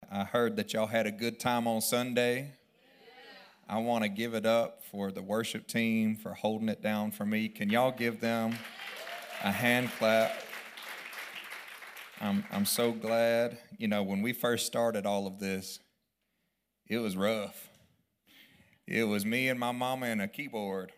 I heard that y'all had a good time on Sunday. I want to give it up for the worship team for holding it down for me. Can y'all give them a hand clap? I'm so glad. You know, when we first started all of this, it was rough. It was me and my mama and a keyboard.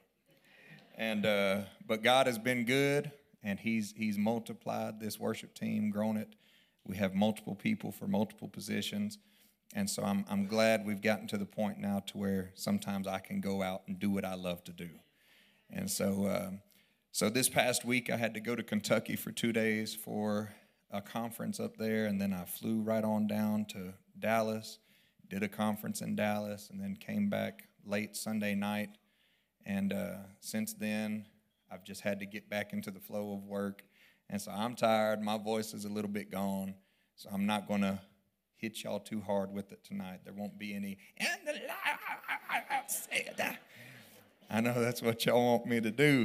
But God has been good, and He's multiplied this worship team, grown it. We have multiple people for multiple positions, and so I'm glad we've gotten to the point now to where sometimes I can go out and do what I love to do. And so this past week I had to go to Kentucky for 2 days for a conference up there, and then I flew right on down to Dallas, did a conference in Dallas, and then came back late Sunday night. And since then, I've just had to get back into the flow of work. And so I'm tired. My voice is a little bit gone. So I'm not going to hit y'all too hard with it tonight. There won't be any, and the I said. I know that's what y'all want me to do.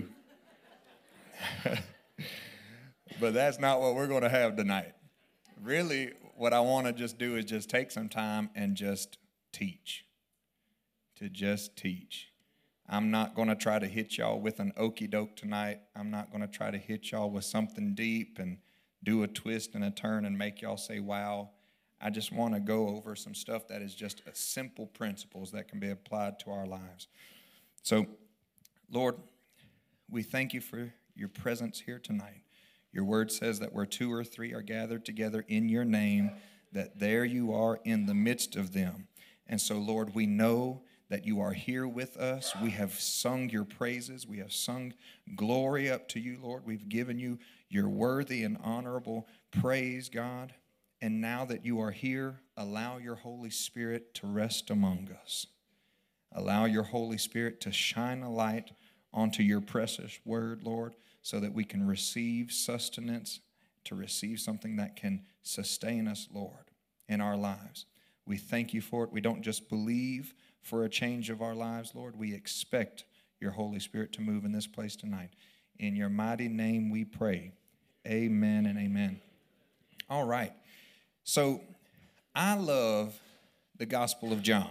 But that's not what we're going to have tonight. Really, what I want to just do is just take some time and just teach. To just teach. I'm not going to try to hit y'all with an okey doke tonight. I'm not going to try to hit y'all with something deep and do a twist and a turn and make y'all say, wow. I just want to go over some stuff that is just simple principles that can be applied to our lives. So, Lord, we thank you for your presence here tonight. Your word says that where 2 or 3 are gathered together in your name, that there you are in the midst of them. And so, Lord, we know that you are here with us. We have sung your praises. We have sung glory up to you, Lord. We've given you your worthy and honorable praise, God. And now that you are here, allow your Holy Spirit to rest among us. Allow your Holy Spirit to shine a light onto your precious word, Lord, so that we can receive sustenance, to receive something that can sustain us, Lord, in our lives. We thank you for it. We don't just believe for a change of our lives, Lord. We expect your Holy Spirit to move in this place tonight. In your mighty name we pray. Amen and amen. All right. So I love the Gospel of John.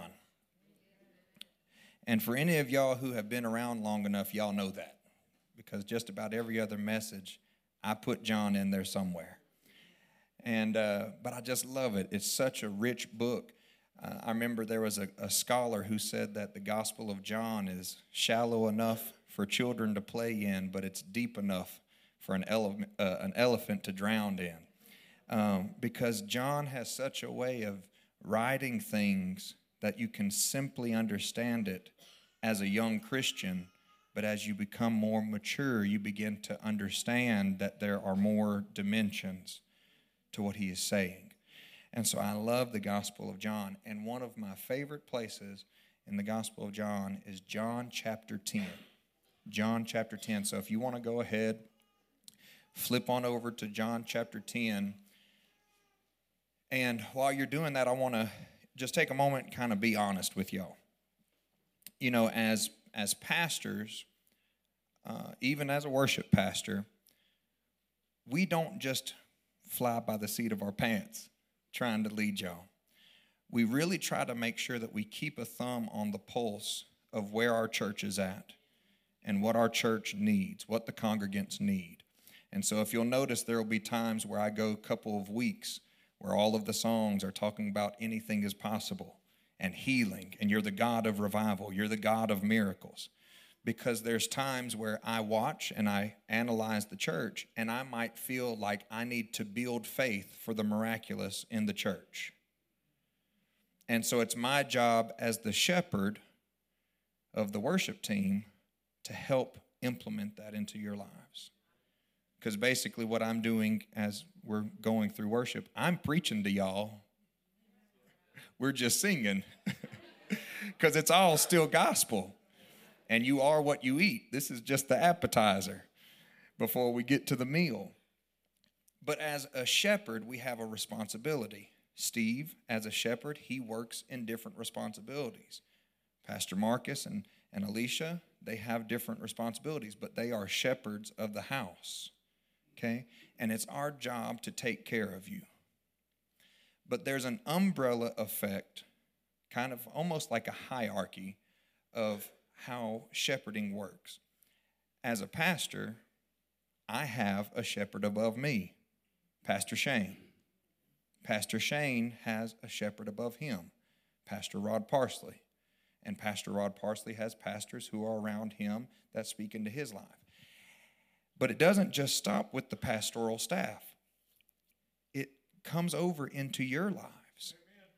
And for any of y'all who have been around long enough, y'all know that. Because just about every other message, I put John in there somewhere. But I just love it. It's such a rich book. I remember there was a scholar who said that the Gospel of John is shallow enough for children to play in, but it's deep enough for an elephant to drown in. Because John has such a way of writing things that you can simply understand it as a young Christian, but as you become more mature, you begin to understand that there are more dimensions to what he is saying. And so I love the Gospel of John. And one of my favorite places in the Gospel of John is John chapter 10. John chapter 10. So if you want to go ahead, flip on over to John chapter 10. And while you're doing that, I want to just take a moment and kind of be honest with y'all. You know, as pastors, even as a worship pastor, we don't just fly by the seat of our pants trying to lead y'all. We really try to make sure that we keep a thumb on the pulse of where our church is at and what our church needs, what the congregants need. And so if you'll notice, there will be times where I go a couple of weeks where all of the songs are talking about anything is possible and healing, and you're the God of revival, you're the God of miracles. Because there's times where I watch and I analyze the church, and I might feel like I need to build faith for the miraculous in the church. And so it's my job as the shepherd of the worship team to help implement that into your lives. Because basically what I'm doing as we're going through worship, I'm preaching to y'all. We're just singing because it's all still gospel. And you are what you eat. This is just the appetizer before we get to the meal. But as a shepherd, we have a responsibility. Steve, as a shepherd, he works in different responsibilities. Pastor Marcus and Alicia, they have different responsibilities, but they are shepherds of the house. Okay? And it's our job to take care of you. But there's an umbrella effect, kind of almost like a hierarchy of how shepherding works. As a pastor, I have a shepherd above me, Pastor Shane. Pastor Shane has a shepherd above him, Pastor Rod Parsley. And Pastor Rod Parsley has pastors who are around him that speak into his life. But it doesn't just stop with the pastoral staff. It comes over into your lives.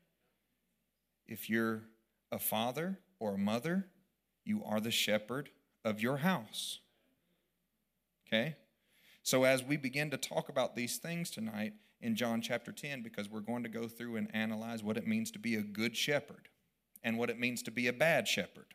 If you're a father or a mother, you are the shepherd of your house. Okay? So as we begin to talk about these things tonight in John chapter 10, because we're going to go through and analyze what it means to be a good shepherd and what it means to be a bad shepherd.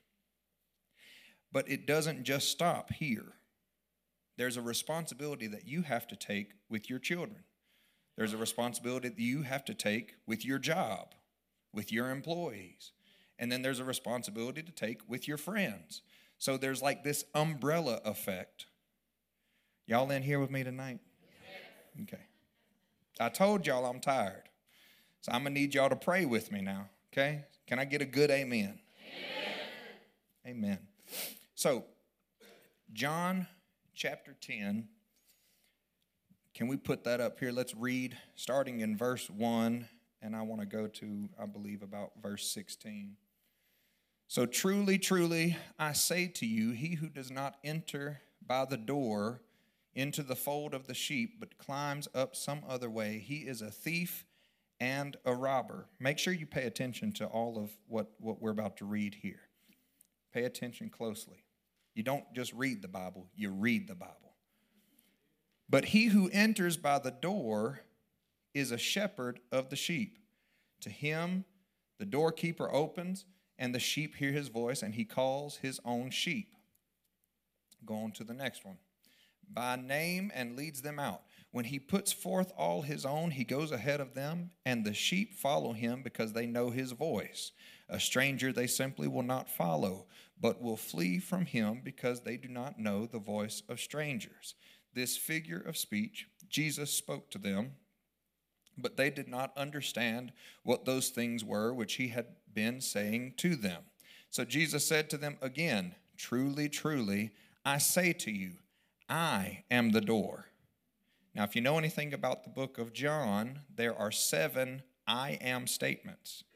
But it doesn't just stop here. There's a responsibility that you have to take with your children. There's a responsibility that you have to take with your job, with your employees. And then there's a responsibility to take with your friends. So there's like this umbrella effect. Y'all in here with me tonight? Okay. I told y'all I'm tired. So I'm going to need y'all to pray with me now. Okay? Can I get a good amen? Amen. Amen. So, John chapter 10. Can we put that up here? Let's read starting in verse 1. And I want to go to, I believe, about verse 16. So truly, truly, I say to you, he who does not enter by the door into the fold of the sheep, but climbs up some other way, he is a thief and a robber. Make sure you pay attention to all of what we're about to read here. Pay attention closely. You don't just read the Bible, you read the Bible. But he who enters by the door is a shepherd of the sheep. To him the doorkeeper opens, and the sheep hear his voice, and he calls his own sheep. Go on to the next one. By name and leads them out. When he puts forth all his own, he goes ahead of them, and the sheep follow him because they know his voice. A stranger they simply will not follow, but will flee from him because they do not know the voice of strangers. This figure of speech Jesus spoke to them, but they did not understand what those things were which he had been saying to them. So Jesus said to them again, truly, truly, I say to you, I am the door. Now, if you know anything about the book of John, there are 7 I am statements.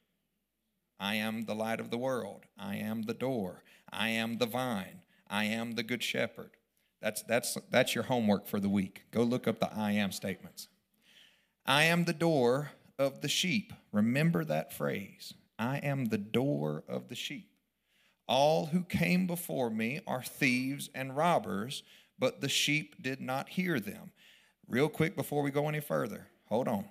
I am the light of the world. I am the door. I am the vine. I am the good shepherd. That's your homework for the week. Go look up the I am statements. I am the door of the sheep. Remember that phrase. I am the door of the sheep. All who came before me are thieves and robbers, but the sheep did not hear them. Real quick before we go any further, hold on.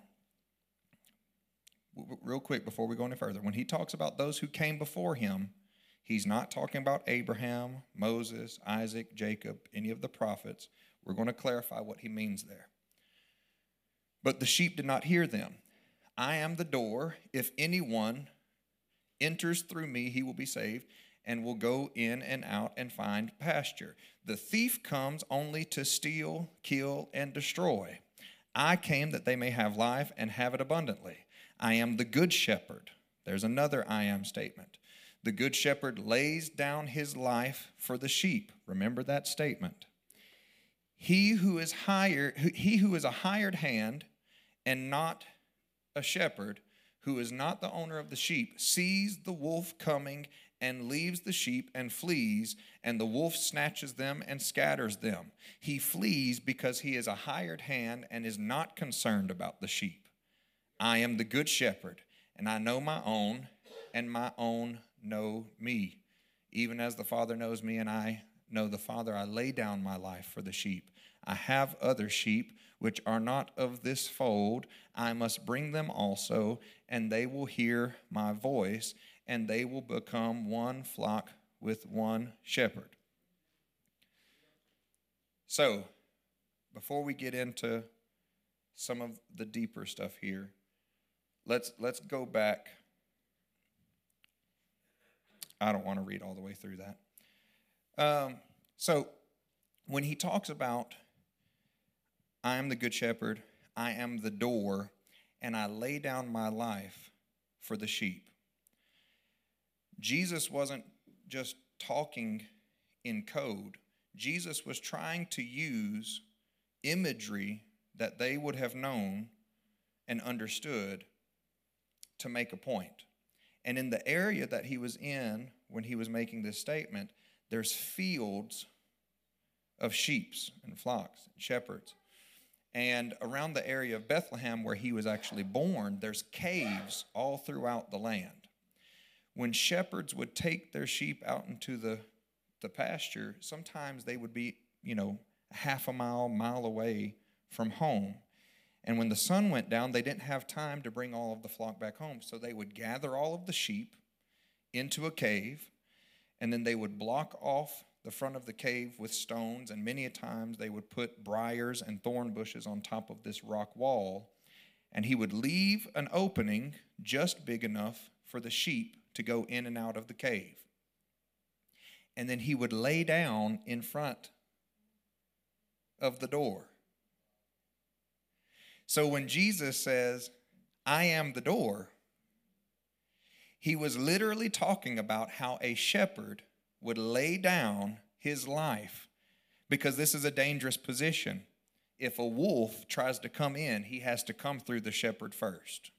Real quick before we go any further. When he talks about those who came before him, he's not talking about Abraham, Moses, Isaac, Jacob, any of the prophets. We're going to clarify what he means there. But the sheep did not hear them. I am the door. If anyone enters through me, he will be saved and will go in and out and find pasture. The thief comes only to steal, kill, and destroy. I came that they may have life and have it abundantly. I am the good shepherd. There's another I am statement. The good shepherd lays down his life for the sheep. Remember that statement. He who is a hired hand and not a shepherd, who is not the owner of the sheep, sees the wolf coming and leaves the sheep and flees, and the wolf snatches them and scatters them. He flees because he is a hired hand and is not concerned about the sheep. I am the good shepherd, and I know my own, and my own know me. Even as the Father knows me, and I know the Father, I lay down my life for the sheep. I have other sheep which are not of this fold. I must bring them also, and they will hear my voice, and they will become one flock with one shepherd. So, before we get into some of the deeper stuff here, let's go back. I don't want to read all the way through that. So, when he talks about I am the good shepherd, I am the door, and I lay down my life for the sheep. Jesus wasn't just talking in code. Jesus was trying to use imagery that they would have known and understood to make a point. And in the area that he was in when he was making this statement, there's fields of sheep and flocks and shepherds. And around the area of Bethlehem where he was actually born, there's caves all throughout the land. When shepherds would take their sheep out into the pasture, sometimes they would be, half a mile away from home. And when the sun went down, they didn't have time to bring all of the flock back home. So they would gather all of the sheep into a cave, and then they would block off the front of the cave with stones, and many a times they would put briars and thorn bushes on top of this rock wall, and he would leave an opening just big enough for the sheep to go in and out of the cave. And then he would lay down in front of the door. So when Jesus says, I am the door, he was literally talking about how a shepherd would lay down his life, because this is a dangerous position. If a wolf tries to come in, he has to come through the shepherd first.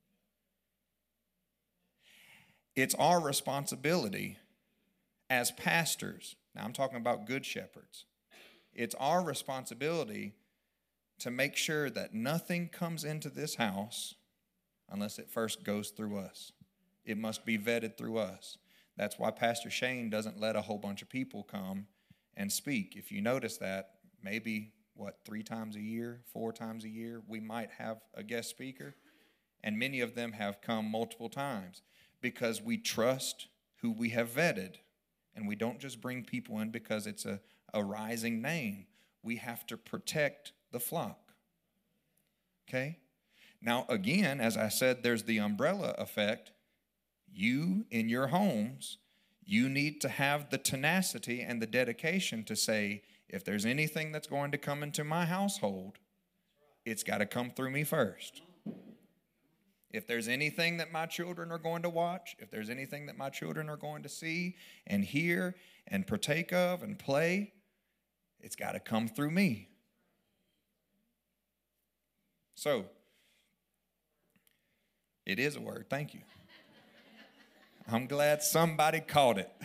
It's our responsibility as pastors. Now I'm talking about good shepherds. It's our responsibility to make sure that nothing comes into this house unless it first goes through us. It must be vetted through us. That's why Pastor Shane doesn't let a whole bunch of people come and speak. If you notice that, maybe, 3 times a year, 4 times a year, we might have a guest speaker, and many of them have come multiple times because we trust who we have vetted, and we don't just bring people in because it's a rising name. We have to protect the flock. Okay? Now, again, as I said, there's the umbrella effect. You, in your homes, you need to have the tenacity and the dedication to say, if there's anything that's going to come into my household, it's got to come through me first. If there's anything that my children are going to watch, if there's anything that my children are going to see and hear and partake of and play, it's got to come through me. So, it is a word. Thank you. I'm glad somebody caught it.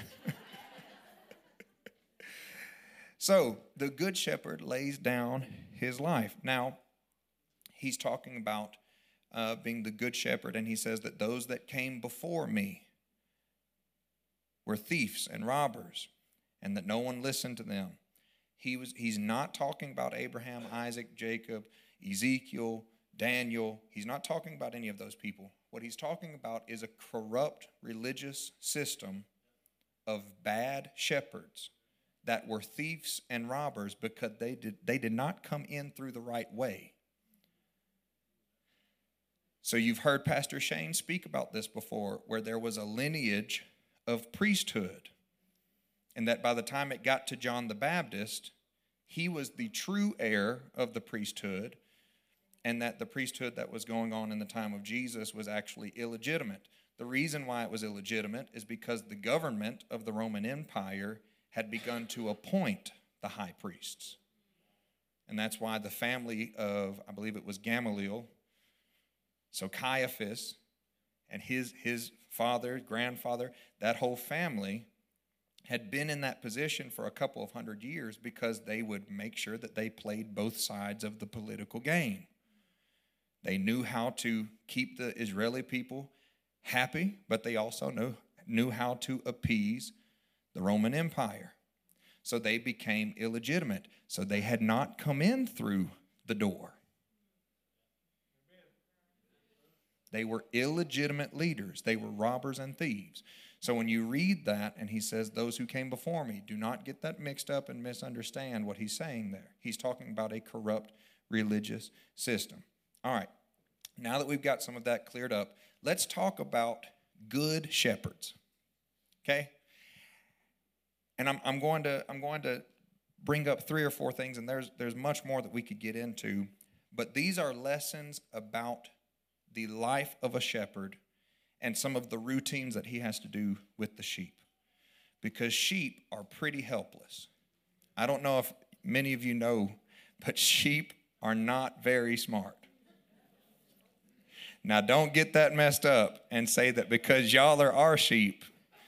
So, the good shepherd lays down his life. Now, he's talking about being the good shepherd, and he says that those that came before me were thieves and robbers, and that no one listened to them. He's not talking about Abraham, Isaac, Jacob, Ezekiel, Daniel. He's not talking about any of those people. What he's talking about is a corrupt religious system of bad shepherds that were thieves and robbers because they did not come in through the right way. So you've heard Pastor Shane speak about this before, where there was a lineage of priesthood, and that by the time it got to John the Baptist, he was the true heir of the priesthood, and that the priesthood that was going on in the time of Jesus was actually illegitimate. The reason why it was illegitimate is because the government of the Roman Empire had begun to appoint the high priests. And that's why the family of, I believe it was Gamaliel, so Caiaphas and his father, grandfather, that whole family had been in that position for a couple of 100 years because they would make sure that they played both sides of the political game. They knew how to keep the Israeli people happy, but they also knew how to appease the Roman Empire. So they became illegitimate. So they had not come in through the door. They were illegitimate leaders. They were robbers and thieves. So when you read that and he says, those who came before me, do not get that mixed up and misunderstand what he's saying there. He's talking about a corrupt religious system. All right, now that we've got some of that cleared up, let's talk about good shepherds, okay? And I'm going to bring up 3 or 4 things, and there's much more that we could get into, but these are lessons about the life of a shepherd and some of the routines that he has to do with the sheep. Because sheep are pretty helpless. I don't know if many of you know, but sheep are not very smart. Now, don't get that messed up and say that because y'all are our sheep,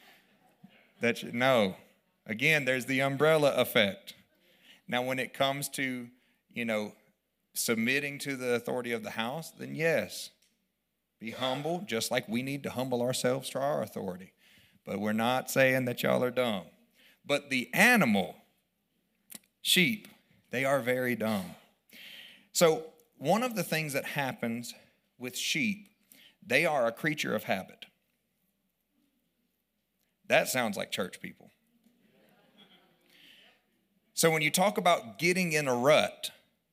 no. Again, there's the umbrella effect. Now, when it comes to, submitting to the authority of the house, then yes, be humble, just like we need to humble ourselves to our authority. But we're not saying that y'all are dumb. But the animal, sheep, they are very dumb. So one of the things that happens with sheep, they are a creature of habit. That sounds like church people. So when you talk about getting in a rut,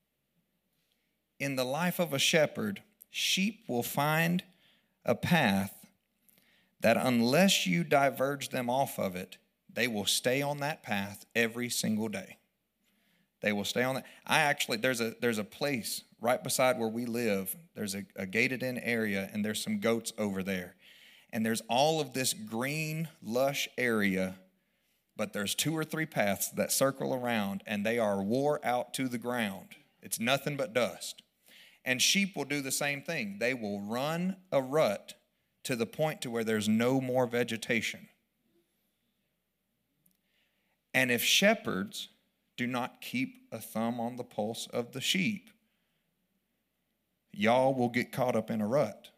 in the life of a shepherd, sheep will find a path that unless you diverge them off of it, they will stay on that path every single day. They will stay on that. There's a place right beside where we live. There's a gated-in area, and there's some goats over there. And there's all of this green, lush area, but there's 2 or 3 paths that circle around, and they are wore out to the ground. It's nothing but dust. And sheep will do the same thing. They will run a rut to the point to where there's no more vegetation. And if shepherds do not keep a thumb on the pulse of the sheep, y'all will get caught up in a rut.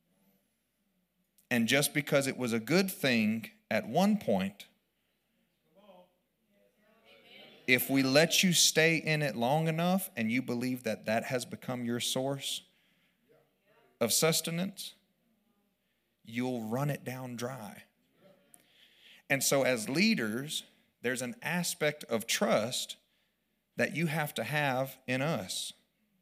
And just because it was a good thing at one point, if we let you stay in it long enough and you believe that that has become your source of sustenance, you'll run it down dry. And so as leaders, there's an aspect of trust that you have to have in us.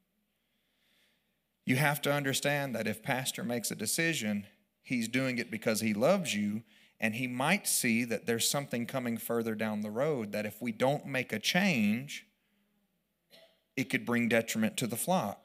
You have to understand that if pastor makes a decision, he's doing it because he loves you, and he might see that there's something coming further down the road that if we don't make a change, it could bring detriment to the flock.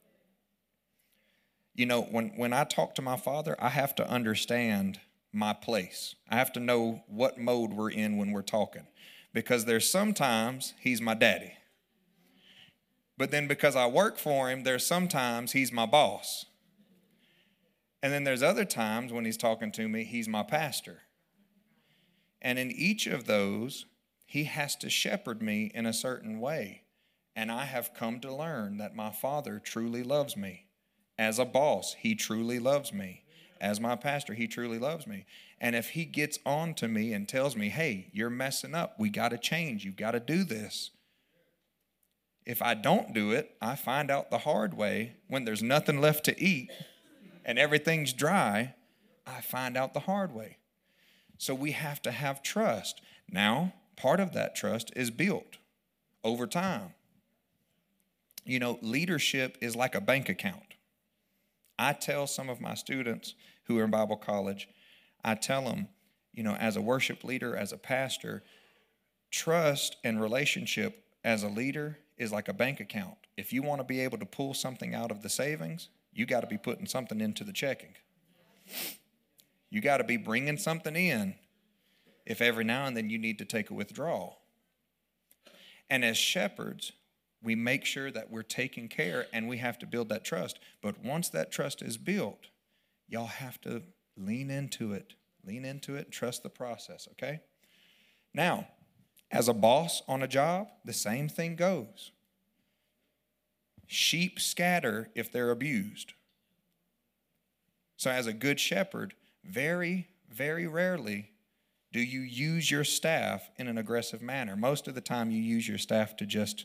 When I talk to my father, I have to understand my place. I have to know what mode we're in when we're talking. Because there's sometimes he's my daddy. But then because I work for him, there's sometimes he's my boss. And then there's other times when he's talking to me, he's my pastor. And in each of those, he has to shepherd me in a certain way. And I have come to learn that my father truly loves me. As a boss, he truly loves me. As my pastor, he truly loves me. And if he gets on to me and tells me, hey, you're messing up, we got to change, you've got to do this. If I don't do it, I find out the hard way when there's nothing left to eat and everything's dry, I find out the hard way. So we have to have trust. Now, part of that trust is built over time. Leadership is like a bank account. I tell some of my students who are in Bible college, I tell them, as a worship leader, as a pastor, trust and relationship as a leader is like a bank account. If you want to be able to pull something out of the savings, you got to be putting something into the checking. You got to be bringing something in if every now and then you need to take a withdrawal. And as shepherds, we make sure that we're taking care, and we have to build that trust. But once that trust is built, y'all have to lean into it, and trust the process, okay? Now, as a boss on a job, the same thing goes. Sheep scatter if they're abused. So as a good shepherd, very, very rarely do you use your staff in an aggressive manner. Most of the time you use your staff to just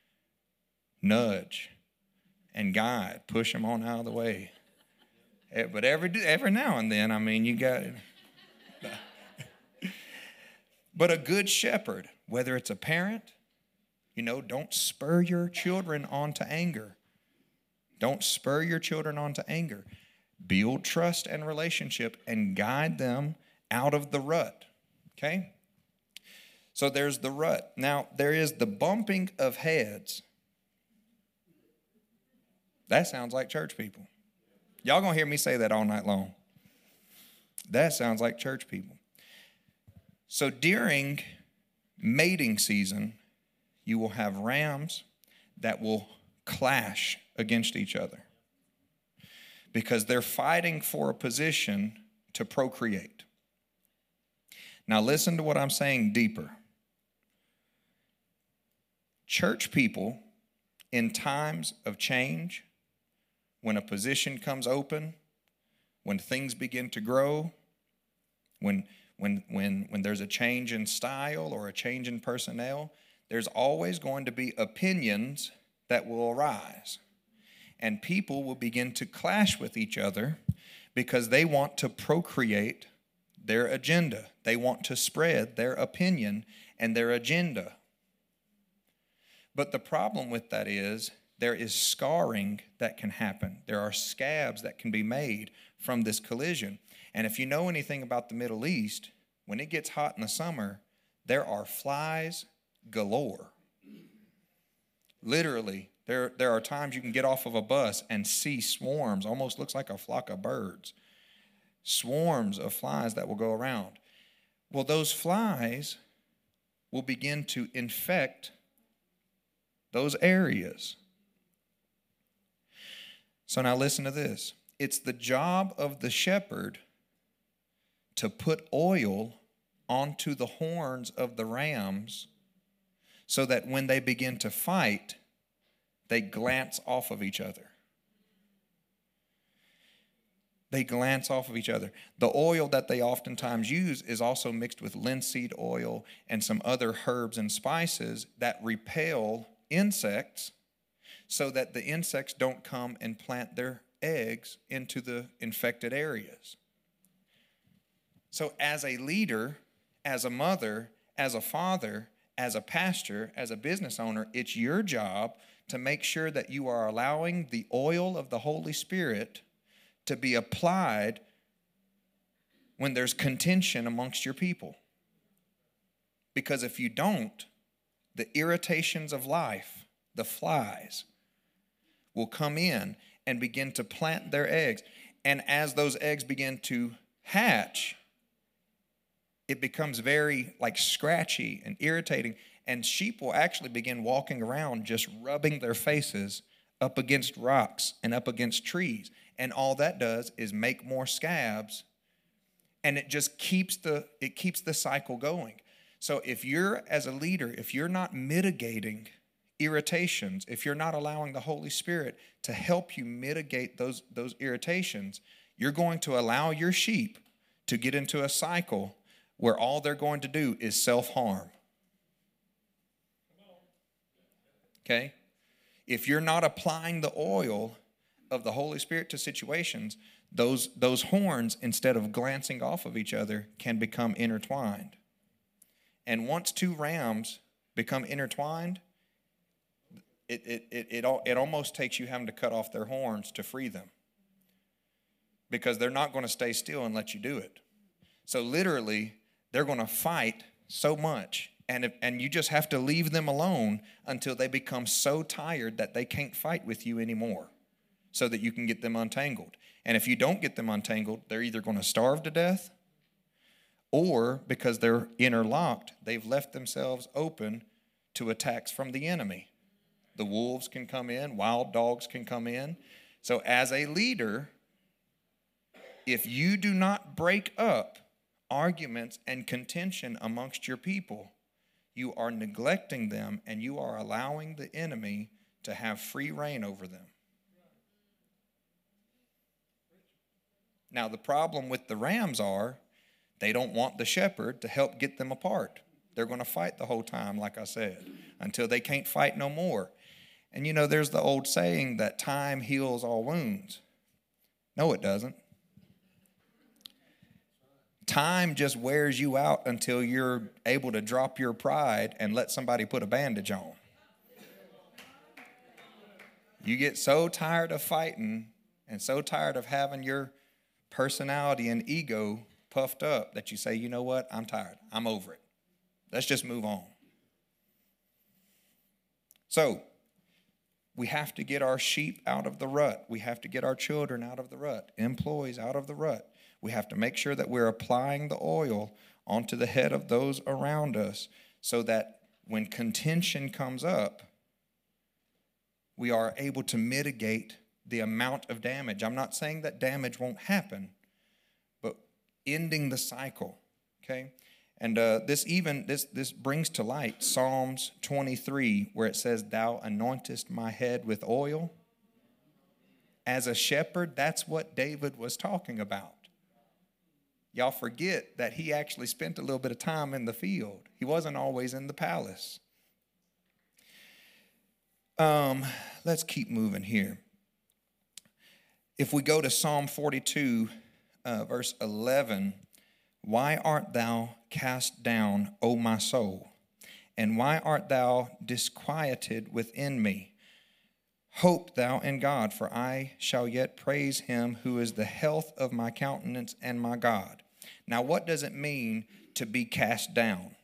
nudge and guide, push them on out of the way. But every now and then, you got it. But a good shepherd, whether it's a parent, don't spur your children onto anger. Don't spur your children onto anger. Build trust and relationship and guide them out of the rut, okay? So there's the rut. Now, there is the bumping of heads. That sounds like church people. Y'all going to hear me say that all night long. That sounds like church people. So during mating season, you will have rams that will clash against each other because they're fighting for a position to procreate. Now listen to what I'm saying deeper. Church people, in times of change, when a position comes open, when things begin to grow, when there's a change in style or a change in personnel, there's always going to be opinions that will arise. And people will begin to clash with each other because they want to procreate their agenda. They want to spread their opinion and their agenda. But the problem with that is there is scarring that can happen. There are scabs that can be made from this collision. And if you know anything about the Middle East, when it gets hot in the summer, there are flies galore. Literally, there are times you can get off of a bus and see swarms, almost looks like a flock of birds. Swarms of flies that will go around. Well, those flies will begin to infect those areas. So now listen to this. It's the job of the shepherd to put oil onto the horns of the rams so that when they begin to fight, they glance off of each other. They glance off of each other. The oil that they oftentimes use is also mixed with linseed oil and some other herbs and spices that repel insects so that the insects don't come and plant their eggs into the infected areas. So as a leader, as a mother, as a father, as a pastor, as a business owner, it's your job to make sure that you are allowing the oil of the Holy Spirit to be applied when there's contention amongst your people. Because if you don't, the irritations of life, the flies, will come in and begin to plant their eggs. And as those eggs begin to hatch, it becomes very like scratchy and irritating. And sheep will actually begin walking around just rubbing their faces up against rocks and up against trees. And all that does is make more scabs. And it just keeps the cycle going. So if you're, as a leader, if you're not mitigating irritations, if you're not allowing the Holy Spirit to help you mitigate those irritations, you're going to allow your sheep to get into a cycle where all they're going to do is self-harm. Okay? If you're not applying the oil of the Holy Spirit to situations, those horns, instead of glancing off of each other, can become intertwined. And once two rams become intertwined, it almost takes you having to cut off their horns to free them, because they're not going to stay still and let you do it. So literally, they're going to fight so much, and you just have to leave them alone until they become so tired that they can't fight with you anymore, so that you can get them untangled. And if you don't get them untangled, they're either going to starve to death, or because they're interlocked, they've left themselves open to attacks from the enemy. The wolves can come in, wild dogs can come in. So as a leader, if you do not break up arguments and contention amongst your people, you are neglecting them and you are allowing the enemy to have free reign over them. Now, the problem with the rams are they don't want the shepherd to help get them apart. They're going to fight the whole time, like I said, until they can't fight no more. And you know, there's the old saying that time heals all wounds. No, it doesn't. Time just wears you out until you're able to drop your pride and let somebody put a bandage on. You get so tired of fighting and so tired of having your personality and ego puffed up that you say, you know what, I'm tired. I'm over it. Let's just move on. So, We have to get our sheep out of the rut. We have to get our children out of the rut, employees out of the rut. We have to make sure that we're applying the oil onto the head of those around us so that when contention comes up, we are able to mitigate the amount of damage. I'm not saying that damage won't happen, but ending the cycle, okay? And this brings to light Psalms 23, where it says, "Thou anointest my head with oil." As a shepherd, that's what David was talking about. Y'all forget that he actually spent a little bit of time in the field. He wasn't always in the palace. Let's keep moving here. If we go to Psalm 42, verse 11, "Why art thou cast down, O my soul? And why art thou disquieted within me? Hope thou in God, for I shall yet praise him who is the health of my countenance and my God." Now, what does it mean to be cast down?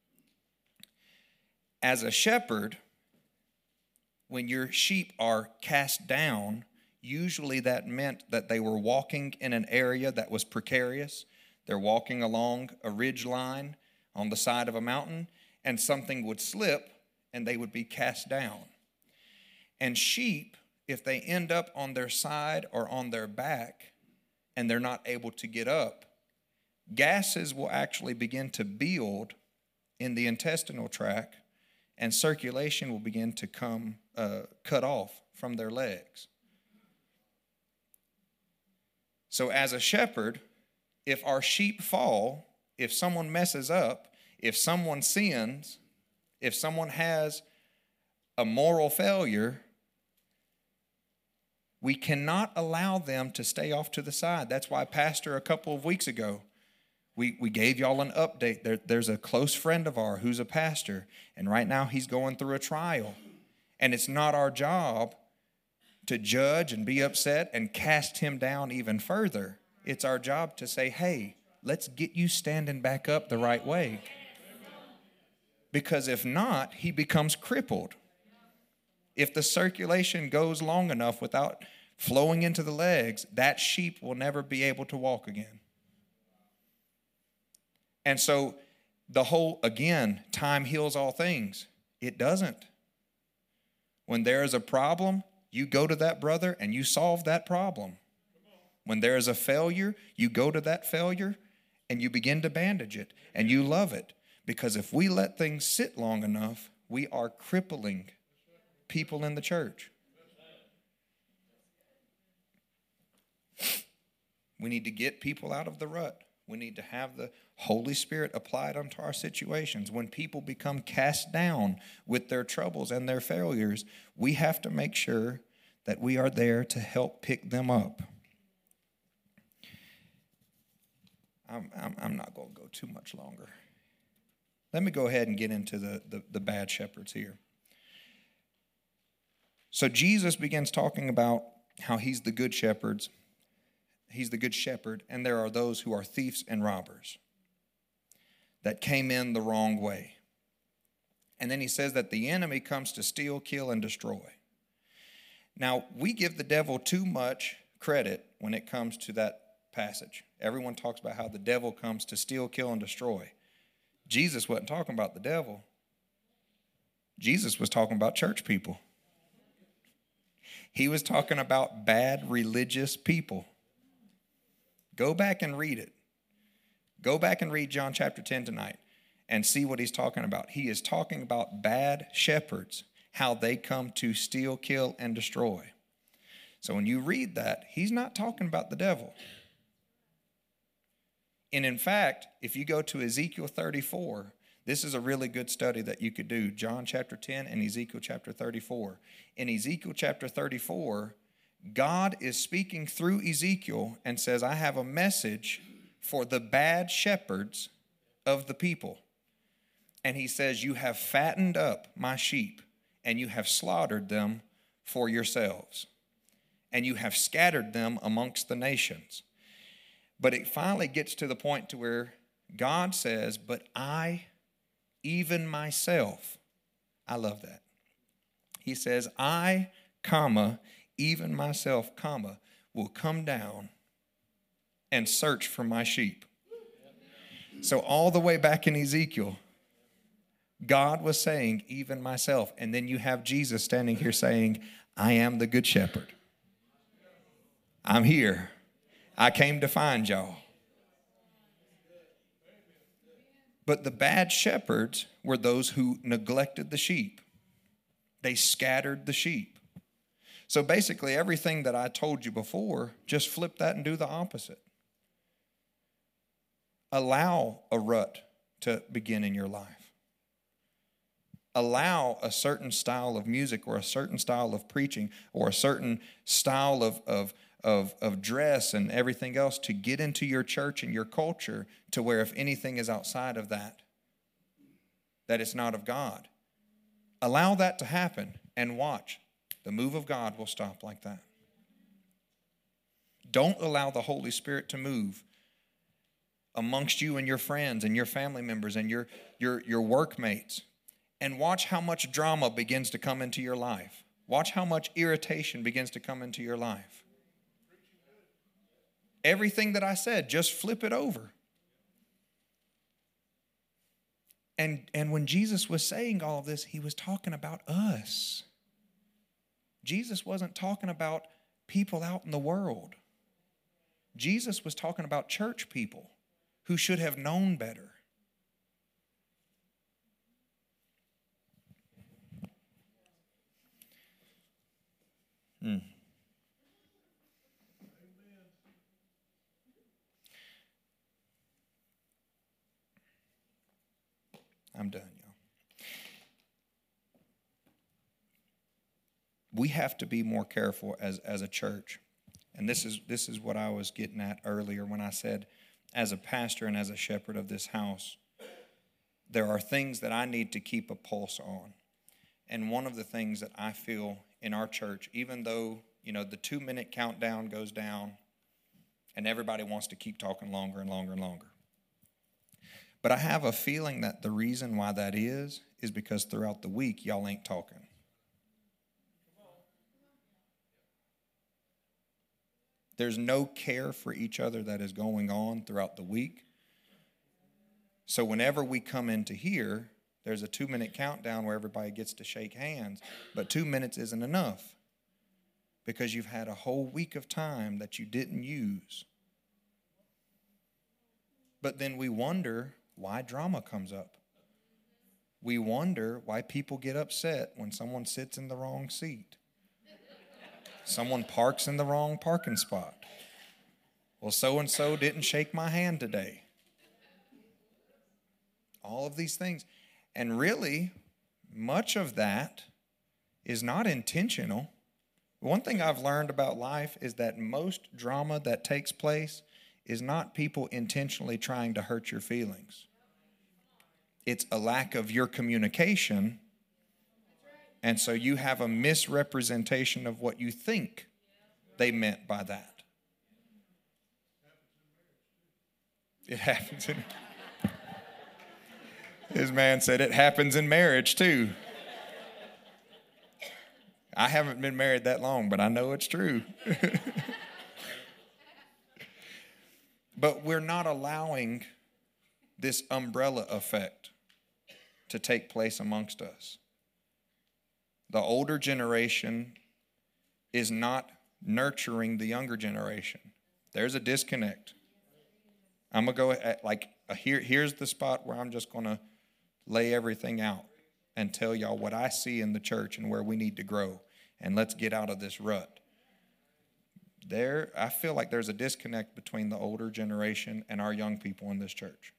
As a shepherd, when your sheep are cast down, usually that meant that they were walking in an area that was precarious. They're walking along a ridge line on the side of a mountain, and something would slip and they would be cast down. And sheep, if they end up on their side or on their back and they're not able to get up, gases will actually begin to build in the intestinal tract, and circulation will begin to cut off from their legs. So as a shepherd, if our sheep fall, if someone messes up, if someone sins, if someone has a moral failure, we cannot allow them to stay off to the side. That's why, Pastor, a couple of weeks ago, we gave y'all an update. There's a close friend of ours who's a pastor, and right now he's going through a trial. And it's not our job to judge and be upset and cast him down even further. It's our job to say, hey, let's get you standing back up the right way. Because if not, he becomes crippled. If the circulation goes long enough without flowing into the legs, that sheep will never be able to walk again. And so the whole, again, time heals all things. It doesn't. When there is a problem, you go to that brother and you solve that problem. When there is a failure, you go to that failure and you begin to bandage it and you love it. Because if we let things sit long enough, we are crippling people in the church. We need to get people out of the rut. We need to have the Holy Spirit applied unto our situations. When people become cast down with their troubles and their failures, we have to make sure that we are there to help pick them up. I'm not going to go too much longer. Let me go ahead and get into the bad shepherds here. So Jesus begins talking about how he's the good shepherd. He's the good shepherd, and there are those who are thieves and robbers that came in the wrong way. And then he says that the enemy comes to steal, kill, and destroy. Now, we give the devil too much credit when it comes to that passage. Everyone talks about how the devil comes to steal, kill, and destroy. Jesus wasn't talking about the devil. Jesus was talking about church people. He was talking about bad religious people. Go back and read it. Go back and read John chapter 10 tonight and see what he's talking about. He is talking about bad shepherds, how they come to steal, kill, and destroy. So when you read that, he's not talking about the devil. And in fact, if you go to Ezekiel 34, this is a really good study that you could do. John chapter 10 and Ezekiel chapter 34. In Ezekiel chapter 34, God is speaking through Ezekiel and says, I have a message for the bad shepherds of the people. And he says, you have fattened up my sheep, and you have slaughtered them for yourselves, and you have scattered them amongst the nations. But it finally gets to the point to where God says, but I, even myself, I love that. He says, I, comma, even myself, comma, will come down and search for my sheep. So all the way back in Ezekiel, God was saying, even myself. And then you have Jesus standing here saying, I am the good shepherd. I'm here. I came to find y'all. But the bad shepherds were those who neglected the sheep. They scattered the sheep. So basically everything that I told you before, just flip that and do the opposite. Allow a rut to begin in your life. Allow a certain style of music or a certain style of preaching or a certain style of dress and everything else to get into your church and your culture to where if anything is outside of that it's not of God. Allow that to happen and watch. The move of God will stop like that. Don't allow the Holy Spirit to move amongst you and your friends and your family members and your workmates. And watch how much drama begins to come into your life. Watch how much irritation begins to come into your life. Everything that I said, just flip it over. And when Jesus was saying all of this, he was talking about us. Jesus wasn't talking about people out in the world. Jesus was talking about church people who should have known better. I'm done, y'all. We have to be more careful as a church. And this is what I was getting at earlier when I said, as a pastor and as a shepherd of this house, there are things that I need to keep a pulse on. And one of the things that I feel in our church, even though, the 2-minute countdown goes down and everybody wants to keep talking longer and longer and longer. But I have a feeling that the reason why that is because throughout the week, y'all ain't talking. There's no care for each other that is going on throughout the week. So whenever we come into here, there's a 2-minute countdown where everybody gets to shake hands. But 2 minutes isn't enough because you've had a whole week of time that you didn't use. But then we wonder why drama comes up. We wonder why people get upset when someone sits in the wrong seat. Someone parks in the wrong parking spot. Well, so-and-so didn't shake my hand today. All of these things. And really, much of that is not intentional. One thing I've learned about life is that most drama that takes place is not people intentionally trying to hurt your feelings. It's a lack of your communication. And so you have a misrepresentation of what you think they meant by that. It happens in... His man said it happens in marriage too. I haven't been married that long, but I know it's true. But we're not allowing this umbrella effect to take place amongst us. The older generation is not nurturing the younger generation. There's a disconnect. I'm going to go at here's the spot where I'm just going to lay everything out and tell y'all what I see in the church and where we need to grow. And let's get out of this rut. I feel like there's a disconnect between the older generation and our young people in this church.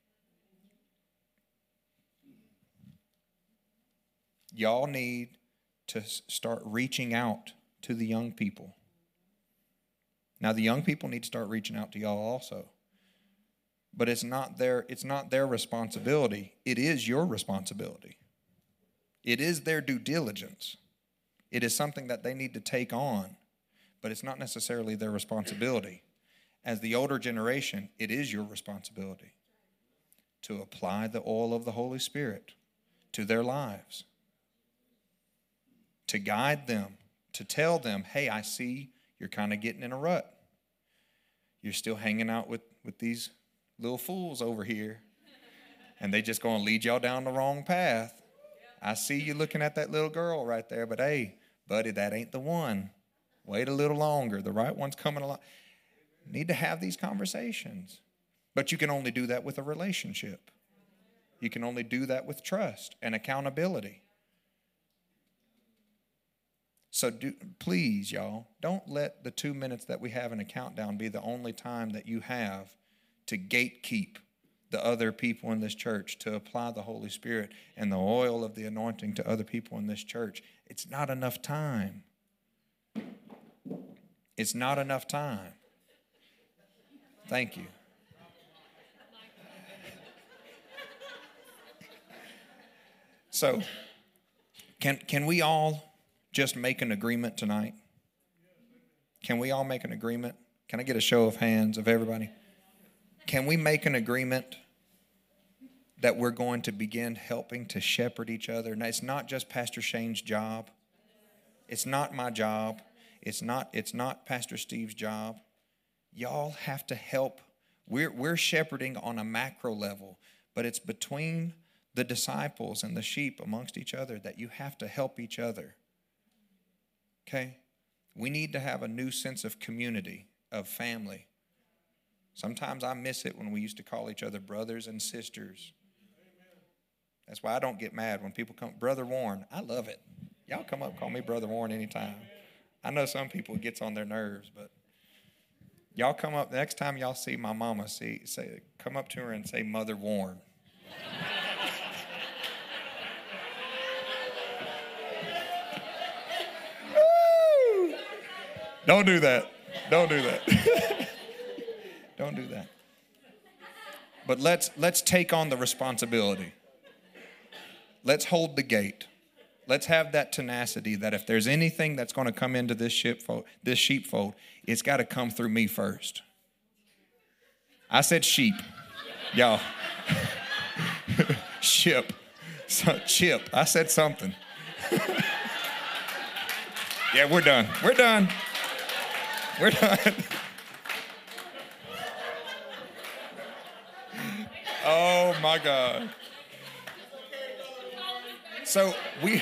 Y'all need to start reaching out to the young people. Now, the young people need to start reaching out to y'all also. But it's not their responsibility. It is your responsibility. It is their due diligence. It is something that they need to take on, but it's not necessarily their responsibility. As the older generation, it is your responsibility to apply the oil of the Holy Spirit to their lives, to guide them, to tell them, hey, I see you're kind of getting in a rut. You're still hanging out with these little fools over here, and they just going to lead y'all down the wrong path. I see you looking at that little girl right there, but hey, buddy, that ain't the one. Wait a little longer. The right one's coming along. Need to have these conversations. But you can only do that with a relationship. You can only do that with trust and accountability. So please, y'all, don't let the 2 minutes that we have in a countdown be the only time that you have to gatekeep the other people in this church, to apply the Holy Spirit and the oil of the anointing to other people in this church. It's not enough time. It's not enough time. Thank you. So, can we all just make an agreement tonight? Can we all make an agreement? Can I get a show of hands of everybody? Can we make an agreement that we're going to begin helping to shepherd each other? Now, it's not just Pastor Shane's job. It's not my job. It's not Pastor Steve's job. Y'all have to help. We're shepherding on a macro level, but it's between the disciples and the sheep amongst each other that you have to help each other. Okay? We need to have a new sense of community, of family. Sometimes I miss it when we used to call each other brothers and sisters. That's why I don't get mad when people come, Brother Warren. I love it. Y'all come up, call me Brother Warren anytime. I know some people it gets on their nerves, but y'all come up, next time y'all see my mama, come up to her and say, Mother Warren. Don't do that. Don't do that. Don't do that. But let's take on the responsibility. Let's hold the gate. Let's have that tenacity that if there's anything that's going to come into this sheepfold, it's got to come through me first. I said sheep. Y'all. Ship. Chip. I said something. Yeah, we're done. We're done. We're done. Oh, my God. So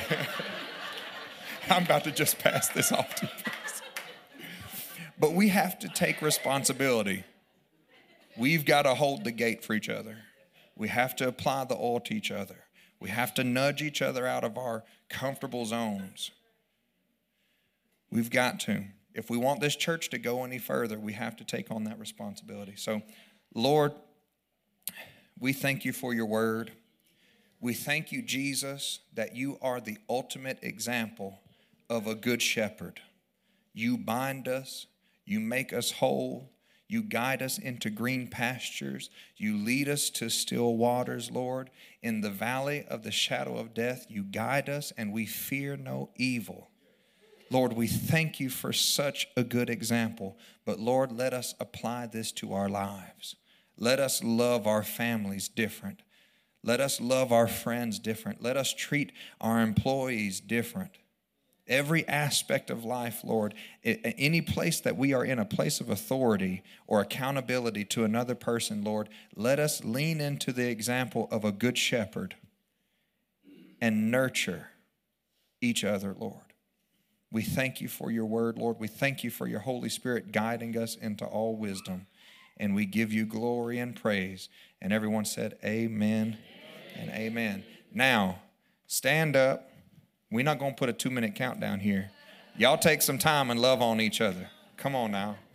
I'm about to just pass this off to you. But we have to take responsibility. We've got to hold the gate for each other. We have to apply the oil to each other. We have to nudge each other out of our comfortable zones. We've got to. If we want this church to go any further, we have to take on that responsibility. So, Lord, we thank you for your word. We thank you, Jesus, that you are the ultimate example of a good shepherd. You bind us. You make us whole. You guide us into green pastures. You lead us to still waters, Lord. In the valley of the shadow of death, you guide us, and we fear no evil. Lord, we thank you for such a good example. But Lord, let us apply this to our lives. Let us love our families different. Let us love our friends different. Let us treat our employees different. Every aspect of life, Lord, any place that we are in a place of authority or accountability to another person, Lord, let us lean into the example of a good shepherd and nurture each other, Lord. We thank you for your word, Lord. We thank you for your Holy Spirit guiding us into all wisdom. And we give you glory and praise. And everyone said, amen and amen. Now, stand up. We're not going to put a 2-minute countdown here. Y'all take some time and love on each other. Come on now.